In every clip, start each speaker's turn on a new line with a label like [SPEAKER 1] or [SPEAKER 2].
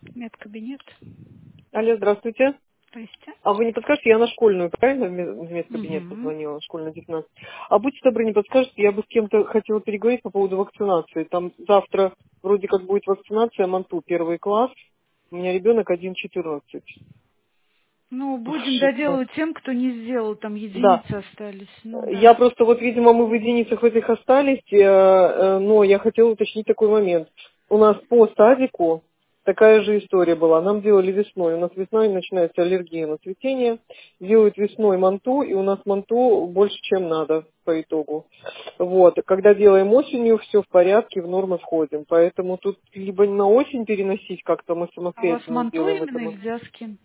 [SPEAKER 1] Медкабинет.
[SPEAKER 2] Алло, здравствуйте.
[SPEAKER 1] Здрасте.
[SPEAKER 2] А вы не подскажете, я на школьную, правильно, в медкабинет
[SPEAKER 1] Угу.
[SPEAKER 2] позвонила, школьная 19. А будьте добры, не подскажете, я бы с кем-то хотела переговорить по поводу вакцинации. Там завтра вроде как будет вакцинация МАНТУ, первый класс. У меня ребенок 1,14.
[SPEAKER 1] Ну, будем
[SPEAKER 2] Шестнадцать.
[SPEAKER 1] доделывать тем, кто не сделал. Там
[SPEAKER 2] Да.
[SPEAKER 1] единицы остались. Ну
[SPEAKER 2] Я
[SPEAKER 1] да.
[SPEAKER 2] просто вот, видимо, мы в единицах этих остались, но я хотела уточнить такой момент. У нас по садику такая же история была. Нам делали весной. У нас весной начинается аллергия на цветение. Делают весной манту, и у нас манту больше, чем надо по итогу. Вот. Когда делаем осенью, все в порядке, в норму входим. Поэтому тут либо на осень переносить как-то мы
[SPEAKER 1] А у вас
[SPEAKER 2] самостоятельно
[SPEAKER 1] манту
[SPEAKER 2] сделаем
[SPEAKER 1] именно
[SPEAKER 2] это.
[SPEAKER 1] или диаскин?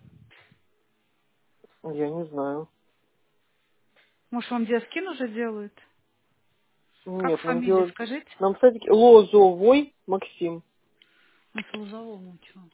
[SPEAKER 2] Я не знаю.
[SPEAKER 1] Может, вам диаскин уже делают? Как
[SPEAKER 2] Нет, нам
[SPEAKER 1] фамилия,
[SPEAKER 2] делают...
[SPEAKER 1] скажите?
[SPEAKER 2] Нам в садике Лозовой Максим.
[SPEAKER 1] На Солзовому, чего?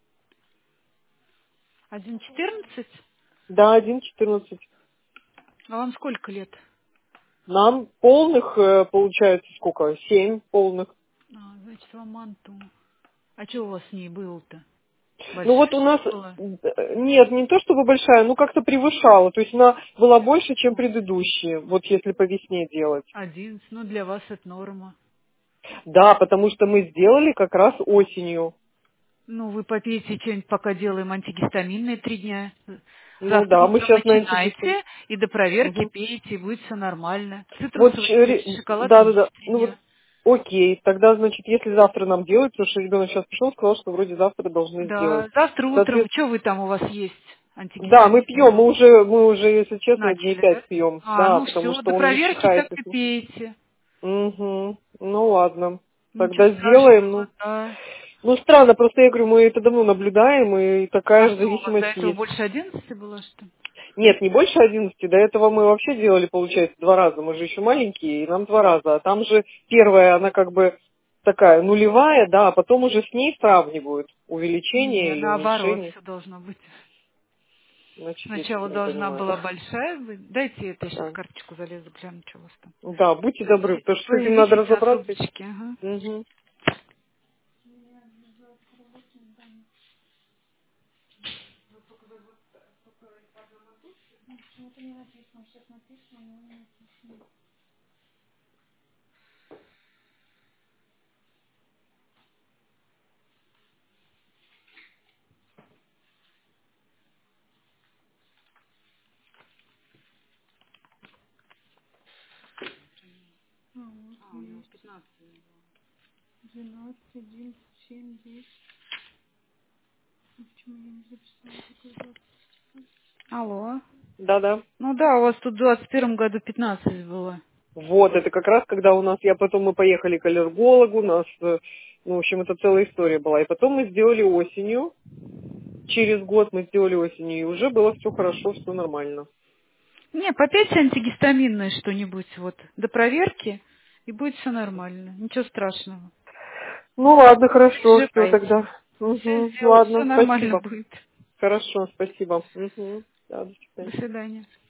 [SPEAKER 1] 1,14?
[SPEAKER 2] Да, 1,14.
[SPEAKER 1] А вам сколько лет?
[SPEAKER 2] Нам полных, получается, сколько? 7 полных.
[SPEAKER 1] А, значит, вам манту. А что у вас с ней было-то?
[SPEAKER 2] Ну вот
[SPEAKER 1] Большая
[SPEAKER 2] у нас,
[SPEAKER 1] была?
[SPEAKER 2] нет, не то чтобы большая, ну как-то превышала. То есть она была больше, чем предыдущие, вот если по весне делать.
[SPEAKER 1] 11. Ну, для вас это норма.
[SPEAKER 2] Да, потому что мы сделали как раз осенью.
[SPEAKER 1] Ну, вы попейте что-нибудь, пока делаем антигистаминные 3 дня.
[SPEAKER 2] Ну
[SPEAKER 1] Завтра
[SPEAKER 2] да, мы
[SPEAKER 1] утром
[SPEAKER 2] сейчас на антигистам.
[SPEAKER 1] начинайте и до проверки
[SPEAKER 2] Мгм.
[SPEAKER 1] пейте, и будет все нормально.
[SPEAKER 2] Вот,
[SPEAKER 1] Цитрусовый пейте, шоколад не
[SPEAKER 2] да-да-да,
[SPEAKER 1] ешьте 3
[SPEAKER 2] ну вот,
[SPEAKER 1] дня.
[SPEAKER 2] окей, тогда, значит, если завтра нам делать, потому что ребенок сейчас пришел, сказал, что вроде завтра должны сделать.
[SPEAKER 1] Да, завтра утром,
[SPEAKER 2] Соответственно,
[SPEAKER 1] что вы там у вас есть
[SPEAKER 2] да, мы пьем,
[SPEAKER 1] антигистаминное?
[SPEAKER 2] мы уже, если честно, дней
[SPEAKER 1] Начали, да?
[SPEAKER 2] 5 пьем,
[SPEAKER 1] А,
[SPEAKER 2] да,
[SPEAKER 1] ну
[SPEAKER 2] потому
[SPEAKER 1] все,
[SPEAKER 2] что
[SPEAKER 1] до
[SPEAKER 2] он не
[SPEAKER 1] проверки так
[SPEAKER 2] чихает.
[SPEAKER 1] и пейте.
[SPEAKER 2] Угу. Ну ладно,
[SPEAKER 1] Ничего
[SPEAKER 2] тогда сделаем.
[SPEAKER 1] страшного,
[SPEAKER 2] Ну,
[SPEAKER 1] да.
[SPEAKER 2] ну странно, просто я говорю, мы это давно наблюдаем, и
[SPEAKER 1] А
[SPEAKER 2] такая же
[SPEAKER 1] что, у вас до
[SPEAKER 2] зависимость
[SPEAKER 1] этого
[SPEAKER 2] есть.
[SPEAKER 1] больше 11 было, что ли?
[SPEAKER 2] Нет, не больше 11, до этого мы вообще делали, получается, 2 раза, мы же еще маленькие, и нам 2 раза. А там же первая, она как бы такая нулевая, да, а потом уже с ней сравнивают увеличение
[SPEAKER 1] Не,
[SPEAKER 2] или
[SPEAKER 1] наоборот,
[SPEAKER 2] уменьшение.
[SPEAKER 1] все должно быть.
[SPEAKER 2] Значит, я
[SPEAKER 1] Сначала
[SPEAKER 2] что-то не
[SPEAKER 1] должна
[SPEAKER 2] понимаю.
[SPEAKER 1] была большая быть. Дайте это, я сейчас
[SPEAKER 2] Да.
[SPEAKER 1] карточку залезу, гляну, что у вас там.
[SPEAKER 2] Да, будьте добры, потому что с этим надо
[SPEAKER 1] Произведите
[SPEAKER 2] разобраться.
[SPEAKER 1] особочки, ага.
[SPEAKER 2] Мгм.
[SPEAKER 1] А, вот есть. 12, 11, 7, 10. Почему я не записала такой 20? Алло.
[SPEAKER 2] Да-да.
[SPEAKER 1] Ну да, у вас тут в 21 году 15 было.
[SPEAKER 2] Вот, это как раз, когда у нас, мы поехали к аллергологу, ну, в общем, это целая история была. И потом мы сделали осенью, через год мы сделали осенью, и уже было все хорошо, все нормально.
[SPEAKER 1] Не, попейте антигистаминное что-нибудь вот до проверки, и будет все нормально. Ничего страшного.
[SPEAKER 2] Ну, ладно,
[SPEAKER 1] Не
[SPEAKER 2] хорошо, все
[SPEAKER 1] переживайте.
[SPEAKER 2] тогда.
[SPEAKER 1] Все
[SPEAKER 2] Угу,
[SPEAKER 1] сделаю, все
[SPEAKER 2] ладно,
[SPEAKER 1] нормально
[SPEAKER 2] спасибо.
[SPEAKER 1] будет.
[SPEAKER 2] Хорошо, спасибо. Угу. Да, до
[SPEAKER 1] До
[SPEAKER 2] свидания.
[SPEAKER 1] свидания.